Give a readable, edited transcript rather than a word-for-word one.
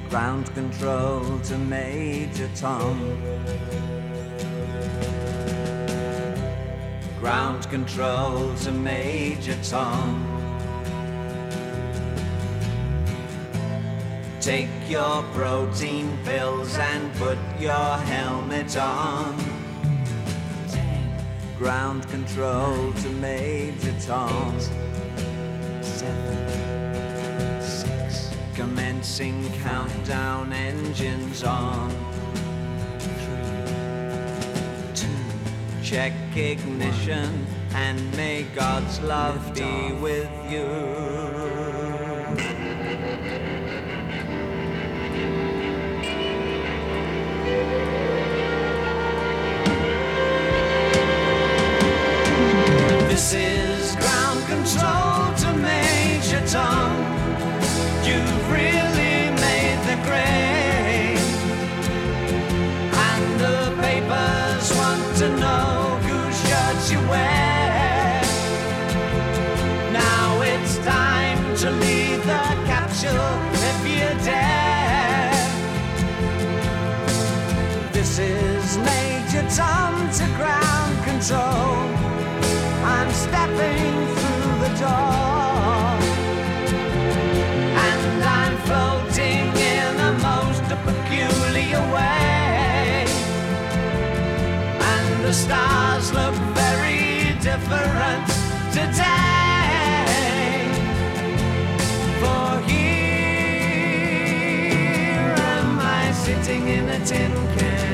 Ground control to Major Tom. Ground control to Major Tom. Take your protein pills and put your helmet on. Ground control to Major Tom. 8, 7, 6. Commencing countdown, engines on. 3, 2. Check ignition and may God's love be with you. This is ground control to Major Tom. You've really made the grade, and the papers want to know whose shirts you wear. Now it's time to leave the capsule if you dare. This is Major Tom to ground control. I'm stepping through the door, and I'm floating in a most peculiar way, and the stars look very different today. For here am I sitting in a tin can.